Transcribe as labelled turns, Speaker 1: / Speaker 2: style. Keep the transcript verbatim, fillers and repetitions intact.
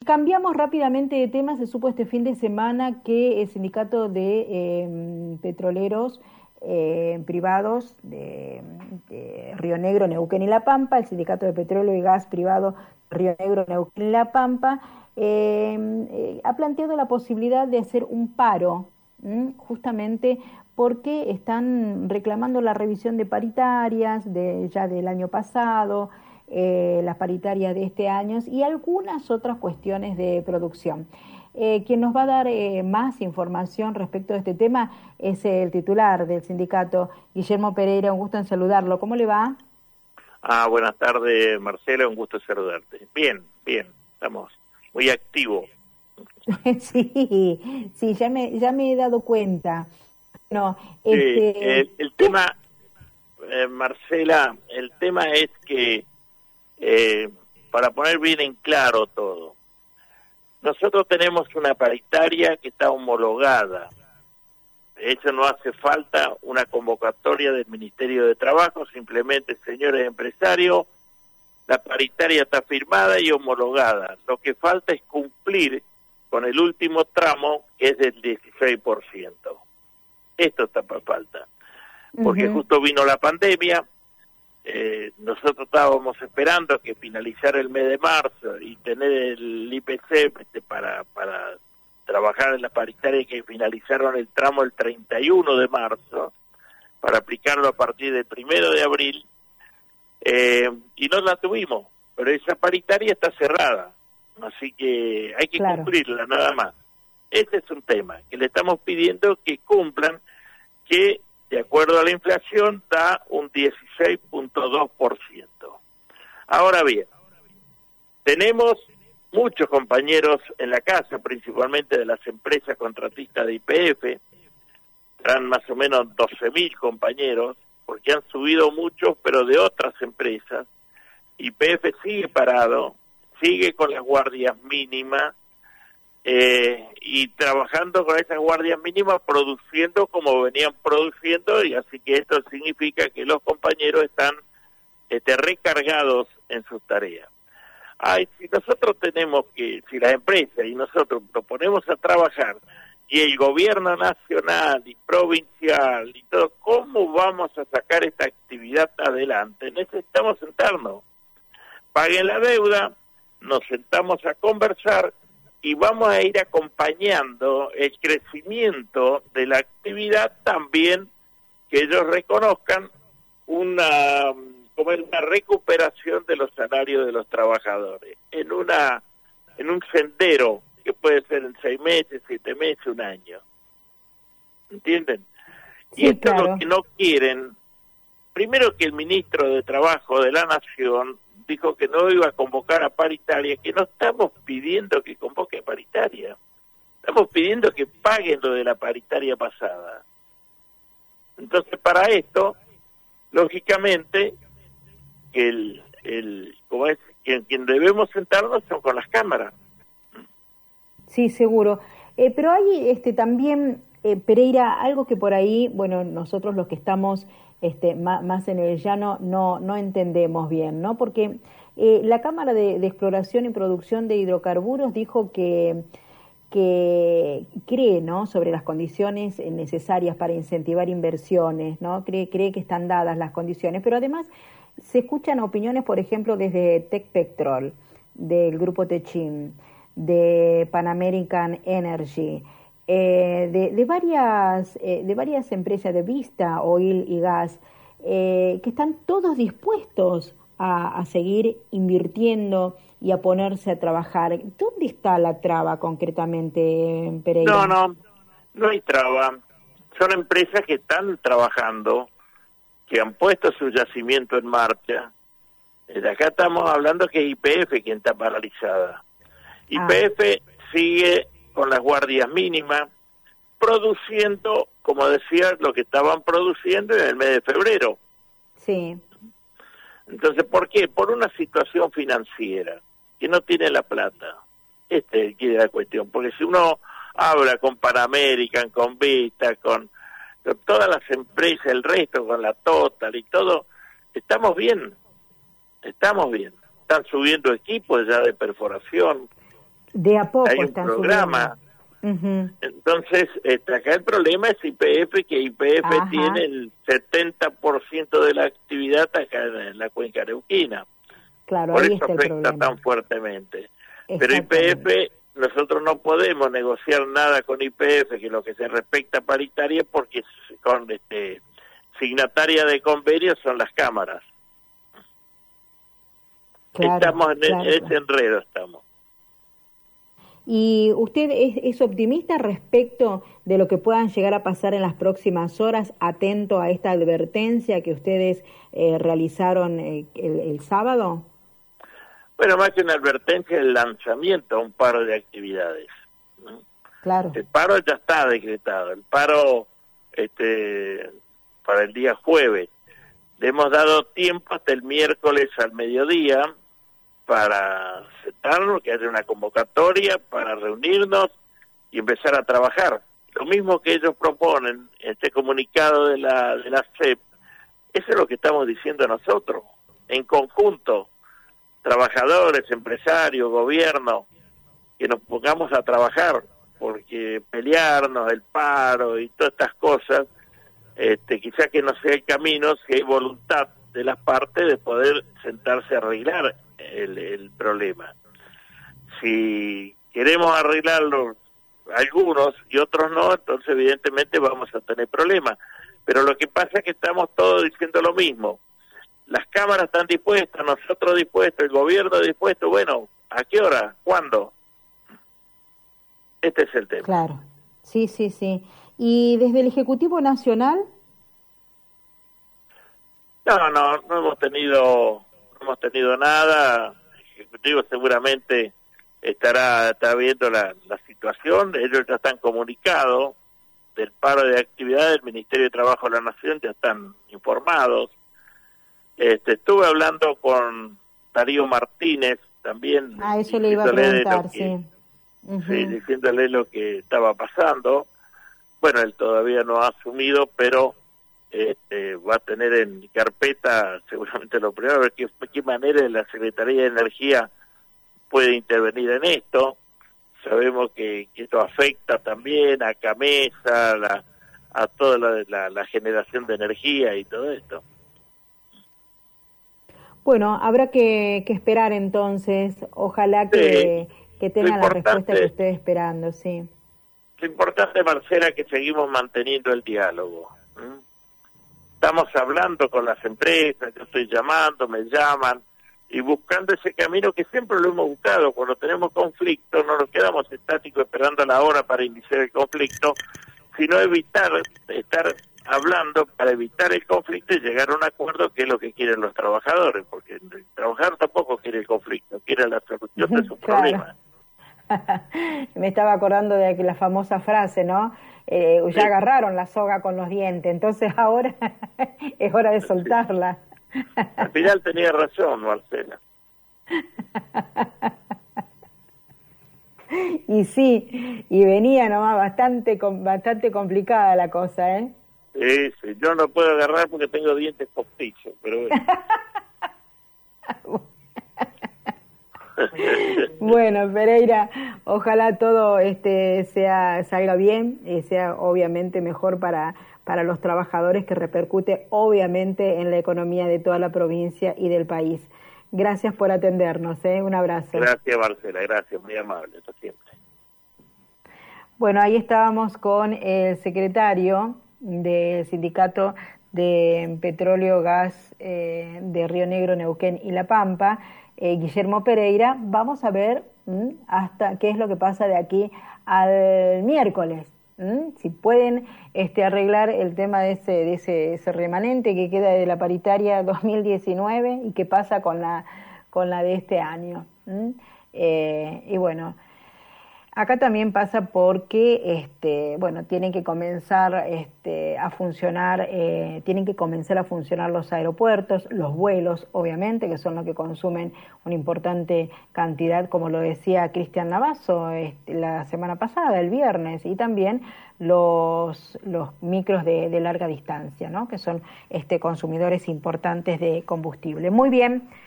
Speaker 1: cambiamos rápidamente de tema. Se supo este fin de semana que el sindicato de eh, petroleros eh, privados de, de Río Negro, Neuquén y La Pampa, el sindicato de petróleo y gas privado Río Negro, Neuquén y La Pampa, eh, eh, ha planteado la posibilidad de hacer un paro, ¿m? justamente porque están reclamando la revisión de paritarias de, ya del año pasado, eh, las paritarias de este año y algunas otras cuestiones de producción. Eh, quien nos va a dar eh, más información respecto de este tema es el titular del sindicato, Guillermo Pereira. Un gusto en saludarlo. ¿Cómo le va?
Speaker 2: Ah, buenas tardes, Marcela, un gusto saludarte. Bien, bien, estamos muy activos.
Speaker 1: Sí, sí, ya me, ya me he dado cuenta. No,
Speaker 2: sí,
Speaker 1: este...
Speaker 2: el, el tema, eh, Marcela, el tema es que, eh, para poner bien en claro todo, nosotros tenemos una paritaria que está homologada. De hecho, no hace falta una convocatoria del Ministerio de Trabajo, simplemente, señores empresarios, la paritaria está firmada y homologada. Lo que falta es cumplir con el último tramo, que es del dieciséis por ciento. Esto está para falta, porque uh-huh. justo vino la pandemia, eh, nosotros estábamos esperando que finalizara el mes de marzo y tener el I P C este, para, para trabajar en la paritaria que finalizaron el tramo el treinta y uno de marzo, para aplicarlo a partir del primero de abril, eh, y no la tuvimos, pero esa paritaria está cerrada, así que hay que claro. cumplirla nada más. Ese es un tema, que le estamos pidiendo que cumplan, que de acuerdo a la inflación da un dieciséis punto dos por ciento. Ahora bien, tenemos muchos compañeros en la casa, principalmente de las empresas contratistas de Y P F, serán más o menos doce mil compañeros, porque han subido muchos, pero de otras empresas. Y P F sigue parado, sigue con las guardias mínimas, eh, y trabajando con esas guardias mínimas, produciendo como venían produciendo, y así que esto significa que los compañeros están este, recargados en sus tareas. Ay, si nosotros tenemos que, si las empresas y nosotros nos ponemos a trabajar, y el gobierno nacional y provincial y todo, ¿cómo vamos a sacar esta actividad adelante? Necesitamos sentarnos. Paguen la deuda, nos sentamos a conversar y vamos a ir acompañando el crecimiento de la actividad, también que ellos reconozcan una, como es una recuperación de los salarios de los trabajadores, en una en un sendero que puede ser en seis meses, siete meses, un año. ¿Entienden?
Speaker 1: Sí,
Speaker 2: y esto
Speaker 1: claro.
Speaker 2: es lo que no quieren. Primero, que el ministro de Trabajo de la Nación dijo que no iba a convocar a paritaria, que no estamos pidiendo que convoque a paritaria. Estamos pidiendo que paguen lo de la paritaria pasada. Entonces, para esto, lógicamente, el, el como es, quien, quien debemos sentarnos son con las cámaras.
Speaker 1: Sí, seguro. Eh, pero hay este también, eh, Pereira, algo que por ahí, bueno, nosotros los que estamos este, más, más en el llano no, no entendemos bien, ¿no? Porque eh, la Cámara de, de Exploración y Producción de Hidrocarburos dijo que, que cree, ¿no?, sobre las condiciones necesarias para incentivar inversiones, ¿no? Cree, cree que están dadas las condiciones, pero además se escuchan opiniones, por ejemplo, desde Tecpetrol, del grupo Techim, de Pan American Energy, eh, de, de varias eh, de varias empresas de Vista, Oil y Gas, eh, que están todos dispuestos a, a seguir invirtiendo y a ponerse a trabajar. ¿Dónde está la traba concretamente, Pereira?
Speaker 2: No, no, no hay traba. Son empresas que están trabajando, que han puesto su yacimiento en marcha. De acá estamos hablando que es Y P F quien está paralizada. Y P F ah. sigue con las guardias mínimas, produciendo, como decía, lo que estaban produciendo en el mes de febrero.
Speaker 1: Sí.
Speaker 2: Entonces, ¿por qué? Por una situación financiera, que no tiene la plata. Este es el la cuestión, porque si uno habla con Pan American, con Vista, con, con todas las empresas, el resto, con la Total y todo, estamos bien, estamos bien. Están subiendo equipos ya de perforación.
Speaker 1: De a poco
Speaker 2: hay un
Speaker 1: están
Speaker 2: programa.
Speaker 1: Uh-huh.
Speaker 2: Entonces, este, acá el problema es I P F, que I P F Ajá. tiene el setenta por ciento de la actividad acá en la cuenca neuquina.
Speaker 1: Claro,
Speaker 2: por
Speaker 1: ahí
Speaker 2: eso
Speaker 1: está el
Speaker 2: afecta
Speaker 1: problema.
Speaker 2: tan fuertemente. Pero I P F, nosotros no podemos negociar nada con I P F, que lo que se respecta a paritaria, porque con este signataria de convenios son las cámaras. Claro, estamos en, claro, ese enredo, estamos.
Speaker 1: ¿Y usted es, es optimista respecto de lo que puedan llegar a pasar en las próximas horas, atento a esta advertencia que ustedes eh, realizaron eh, el, el sábado?
Speaker 2: Bueno, más que una advertencia, el lanzamiento a un paro de actividades.
Speaker 1: Claro.
Speaker 2: El paro ya está decretado, el paro este para el día jueves. Le hemos dado tiempo hasta el miércoles al mediodía para sentarnos, que haya una convocatoria, para reunirnos y empezar a trabajar. Lo mismo que ellos proponen, este comunicado de la de la C E P, eso es lo que estamos diciendo nosotros, en conjunto, trabajadores, empresarios, gobierno, que nos pongamos a trabajar, porque pelearnos, el paro y todas estas cosas, este, quizás que no sea el camino, si hay voluntad de las partes de poder sentarse a arreglar el, el problema. Si queremos arreglarlo algunos y otros no, entonces evidentemente vamos a tener problemas. Pero lo que pasa es que estamos todos diciendo lo mismo. Las cámaras están dispuestas, nosotros dispuestos, el gobierno dispuesto. Bueno, ¿a qué hora? ¿Cuándo? Este es el tema.
Speaker 1: Claro, sí, sí, sí. ¿Y desde el Ejecutivo Nacional?
Speaker 2: No, no, no hemos tenido, no hemos tenido nada. El Ejecutivo seguramente estará, está viendo la, la situación. Ellos ya están comunicados del paro de actividad del Ministerio de Trabajo de la Nación, ya están informados. Este, estuve hablando con Darío Martínez también.
Speaker 1: Ah, eso le iba a preguntar, que, sí.
Speaker 2: Uh-huh. Sí, diciéndole lo que estaba pasando. Bueno, él todavía no ha asumido, pero este, va a tener en carpeta seguramente lo primero, a ver qué, qué manera la Secretaría de Energía puede intervenir en esto. Sabemos que, que esto afecta también a Camesa, la, a toda la, la, la generación de energía y todo esto.
Speaker 1: Bueno, habrá que, que esperar entonces, ojalá que, sí, que tenga la respuesta que estoy esperando, sí.
Speaker 2: Lo importante, Marcela, es que seguimos manteniendo el diálogo. ¿Mm? Estamos hablando con las empresas, yo estoy llamando, me llaman, y buscando ese camino que siempre lo hemos buscado. Cuando tenemos conflicto, no nos quedamos estáticos esperando la hora para iniciar el conflicto, sino evitar estar hablando para evitar el conflicto y llegar a un acuerdo, que es lo que quieren los trabajadores, porque el trabajador tampoco quiere el conflicto, quiere la solución de sus
Speaker 1: claro.
Speaker 2: problemas.
Speaker 1: Me estaba acordando de la famosa frase, ¿no? Eh, ya sí. agarraron la soga con los dientes, entonces ahora es hora de soltarla.
Speaker 2: Sí. Al final tenía razón, Marcela.
Speaker 1: Y sí, y venía nomás bastante bastante complicada la cosa, ¿eh?
Speaker 2: Sí, sí, yo no puedo agarrar porque tengo dientes postizos, pero bueno.
Speaker 1: Bueno, Pereira, ojalá todo este sea salga bien y sea obviamente mejor para para los trabajadores, que repercute obviamente en la economía de toda la provincia y del país. Gracias por atendernos, ¿eh? Un abrazo.
Speaker 2: Gracias, Marcela, gracias, muy amable, hasta siempre.
Speaker 1: Bueno, ahí estábamos con el secretario del Sindicato de Petróleo Gas eh, de Río Negro, Neuquén y La Pampa, eh, Guillermo Pereira. Vamos a ver ¿m? hasta qué es lo que pasa de aquí al miércoles. ¿m? Si pueden este, arreglar el tema de ese, de ese, ese remanente que queda de la paritaria dos mil diecinueve y qué pasa con la, con la de este año. Eh, y bueno, acá también pasa porque, este, bueno, tienen que comenzar este, a funcionar, eh, tienen que comenzar a funcionar los aeropuertos, los vuelos, obviamente, que son los que consumen una importante cantidad, como lo decía Cristian Navazo este, la semana pasada, el viernes, y también los, los micros de, de larga distancia, ¿no? Que son este, consumidores importantes de combustible. Muy bien.